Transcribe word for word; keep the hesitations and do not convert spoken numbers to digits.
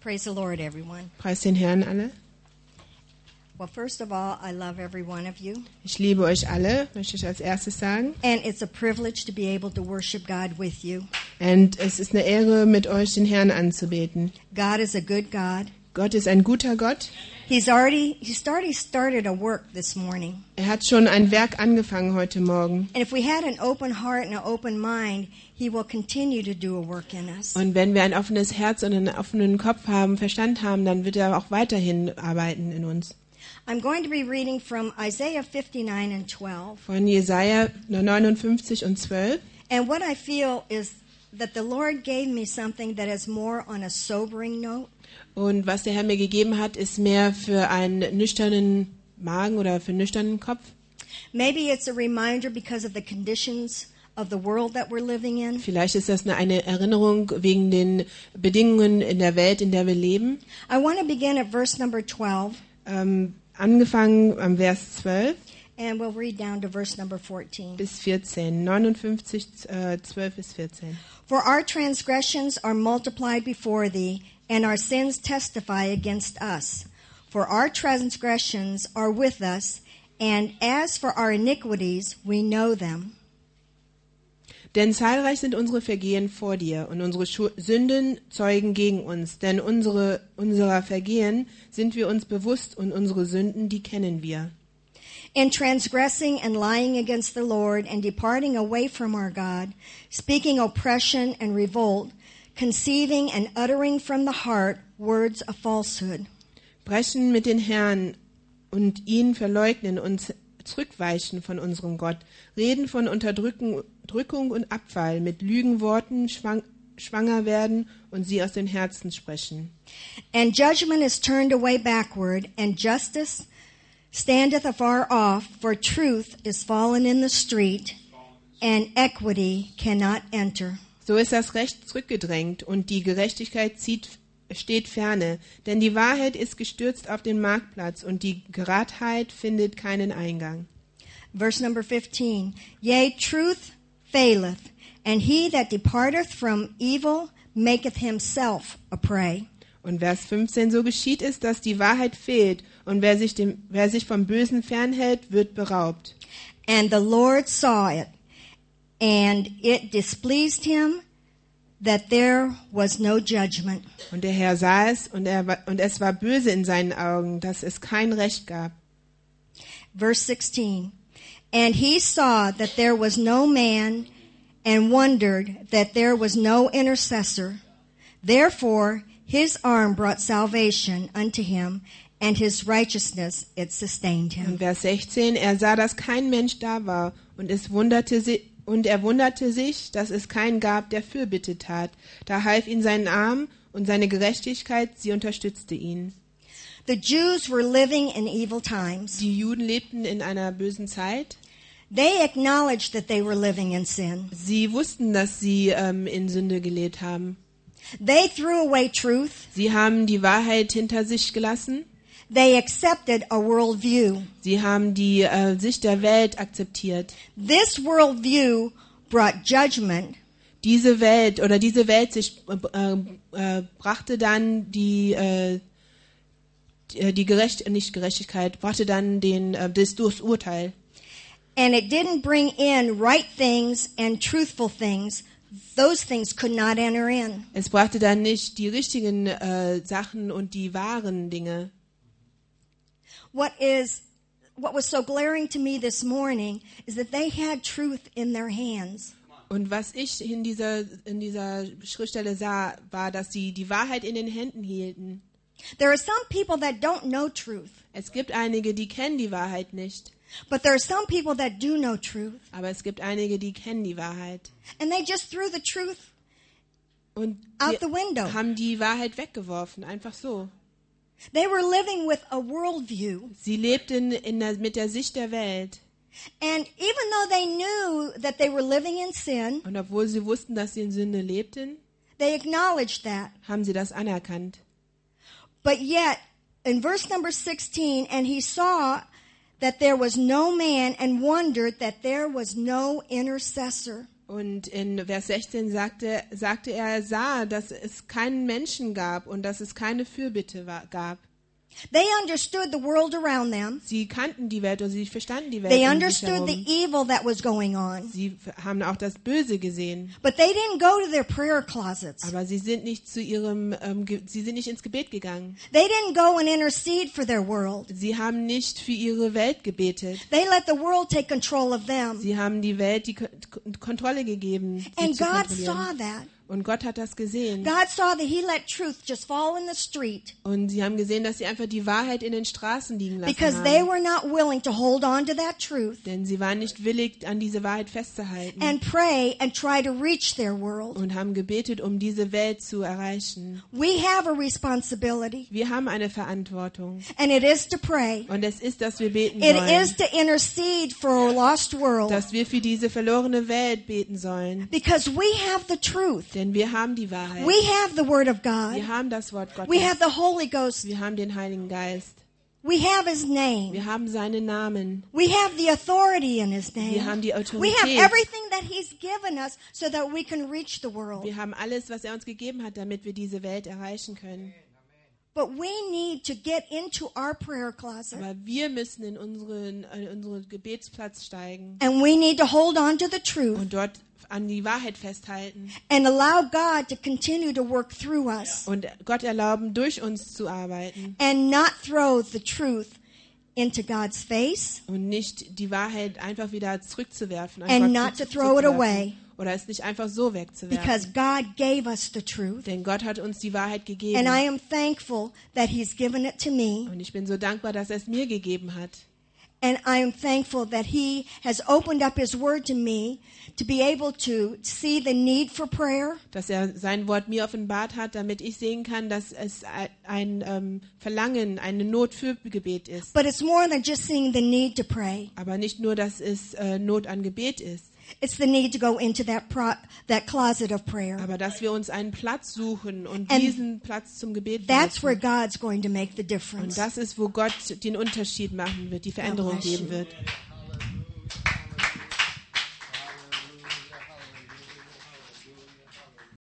Praise the Lord, everyone. Preis den Herrn alle. Well, first of all, I love every one of you. Ich liebe euch alle, möchte ich als erstes sagen. And it's a privilege to be able to worship God with you. Und es ist eine Ehre, mit euch den Herrn anzubeten. God is a good God. Gott ist ein guter Gott. He's already he's already started a work this morning. Er hat schon ein Werk angefangen heute Morgen. And if we had an open heart and an open mind, he will continue to do a work in us. Und wenn wir ein offenes Herz und einen offenen Kopf haben, Verstand haben, dann wird er auch weiterhin arbeiten in uns. I'm going to be reading from Isaiah fifty-nine and twelve. Von Jesaja neunundfünfzig und zwölf. And what I feel is that the Lord gave me something that is more on a sobering note. Und was der Herr mir gegeben hat, ist mehr für einen nüchternen Magen oder für einen nüchternen Kopf. Maybe it's a reminder because of the conditions of the world that we're living in. Vielleicht ist das eine, eine Erinnerung wegen den Bedingungen in der Welt, in der wir leben. I want to begin at verse number twelve. Ähm, angefangen am Vers zwölf And we'll read down to verse number fourteen. bis vierzehn. neunundfünfzig, äh, zwölf bis vierzehn. For our transgressions are multiplied before thee, and our sins testify against us. For our transgressions are with us, and as for our iniquities, we know them. Denn zahlreich sind unsere Vergehen vor dir, und unsere Schu- Sünden zeugen gegen uns. Denn unsere, unserer Vergehen sind wir uns bewusst, und unsere Sünden, die kennen wir. In transgressing and lying against the Lord and departing away from our God, speaking oppression and revolt, conceiving and uttering from the heart words of falsehood. Brechen mit den Herrn und ihn verleugnen und zurückweichen von unserem Gott. Reden von Unterdrückung Drückung und Abfall, mit Lügenworten schwang, schwanger werden und sie aus den Herzen sprechen. And judgment is turned away backward, and justice standeth afar off, for truth is fallen in the street, and equity cannot enter. So ist das Recht zurückgedrängt und die Gerechtigkeit zieht, steht ferne, denn die Wahrheit ist gestürzt auf den Marktplatz und die Geradheit findet keinen Eingang. Verse number fifteen. Yea, truth faileth, and he that departeth from evil maketh himself a prey. Und Vers fünfzehn, so geschieht es, dass die Wahrheit fehlt, und wer sich, dem, wer sich vom Bösen fernhält, wird beraubt. And the Lord saw it, and it displeased him that there was no judgment. Und der Herr sah es, und, er, war- und es war böse in seinen Augen, dass es kein Recht gab. Verse sixteen. And he saw that there was no man, and wondered that there was no intercessor. Therefore his arm brought salvation unto him, and his righteousness it sustained Und him. Vers sechzehn, er sah, dass kein Mensch da war, und es wunderte si- und er wunderte sich, dass es keinen gab, der Fürbitte tat. Da half ihn sein Arm, und seine Gerechtigkeit, sie unterstützte ihn. The Jews were living in evil times. Die Juden lebten in einer bösen Zeit. They acknowledged that they were living in sin. Sie wussten, dass sie ähm, in Sünde gelebt haben. They threw away truth. Sie haben die Wahrheit hinter sich gelassen. They accepted a worldview. Sie haben die äh, Sicht der Welt akzeptiert. This worldview brought judgment, Diese Welt oder diese Weltsicht äh, äh, brachte dann die äh, die, die Gerecht nicht Gerechtigkeit, brachte dann den äh, das Urteil. and it didn't bring in right things and truthful things. Those things could not enter in. Es brachte dann nicht die richtigen äh, Sachen und die wahren Dinge. What is what was so glaring to me this morning is that they had truth in their hands. Und was ich in dieser in dieser Schriftstelle sah, war, dass sie die Wahrheit in den Händen hielten. There are some people that don't know truth, Es gibt einige, die kennen die Wahrheit nicht, but there are some people that do know truth, aber es gibt einige, die kennen die Wahrheit. and they just threw the truth Und out die the window. haben die Wahrheit weggeworfen, einfach so. They were living with a worldview. Sie lebten in der, mit der Sicht der Welt. And even though they knew that they were living in sin, Und obwohl sie wussten, dass sie in Sünde lebten, they acknowledged that. haben sie das anerkannt. But yet, in verse number sixteen, and he saw that there was no man, and wondered that there was no intercessor. Und in Vers sechzehn sagte, sagte er, er sah, dass es keinen Menschen gab und dass es keine Fürbitte war, gab. They understood the world around them. Sie kannten die Welt oder sie verstanden die Welt They um sich understood the herum. evil that was going on. Sie haben auch das Böse gesehen. But they didn't go to their prayer closets. Aber sie sind nicht zu ihrem, ähm, Ge- sie sind nicht ins Gebet gegangen. They didn't go and intercede for their world. Sie haben nicht für ihre Welt gebetet. They let the world take control of them. Sie haben die Welt die Ko- Kontrolle gegeben, sie And zu God kontrollieren. saw that. Und Gott hat das gesehen. God saw that he let truth just fall in the street Und sie haben gesehen, dass sie einfach die Wahrheit in den Straßen liegen lassen because they haben. were not willing to hold on to that truth Denn sie waren nicht willig, an diese Wahrheit festzuhalten. and pray and try to reach their world. Und haben gebetet, um diese Welt zu erreichen. We have a responsibility, Wir haben eine Verantwortung. and it is to pray. Und es ist, dass wir beten It sollen. is to intercede for a lost world Dass wir für diese verlorene Welt beten sollen. because we have the truth. Denn wir haben die Wahrheit. We have the Word of God. Wir haben das Wort Gottes. We have the Holy Ghost. Wir haben den Heiligen Geist. We have His name. Wir haben seinen Namen. We have the authority in His name. Wir haben die We have Autorität. everything that He's given us so that we can reach the world. Wir haben alles, was er uns gegeben hat, damit wir diese Welt erreichen können. But we need to get into our prayer closet. Aber wir müssen in unseren, in unseren Gebetsplatz steigen And we need to hold on to the truth und dort an die Wahrheit festhalten and allow God to continue to work through us und Gott erlauben, durch uns zu arbeiten and not throw the truth into God's face und nicht die Wahrheit einfach wieder zurückzuwerfen, an and Gott not zu- to throw it zurückzuwerfen. away Oder es nicht einfach so wegzuwerfen. because God gave us the truth. Denn Gott hat uns die Wahrheit gegeben. And I am thankful that He's given it to me. Und ich bin so dankbar, dass er es mir gegeben hat. And I am thankful that He has opened up His Word to me to be able to see the need for prayer, Dass er sein Wort mir offenbart hat, damit ich sehen kann, dass es ein, ein ähm, Verlangen, eine Not für Gebet ist. but it's more than just seeing the need to pray. Aber nicht nur, dass es äh, Not an Gebet ist, It's the need to go into that pro- that closet of prayer. aber dass wir uns einen Platz suchen und And diesen Platz zum Gebet That's where benutzen. God's going to make the Und difference. das ist, wo Gott den Unterschied machen wird, die Veränderung God bless geben you. wird.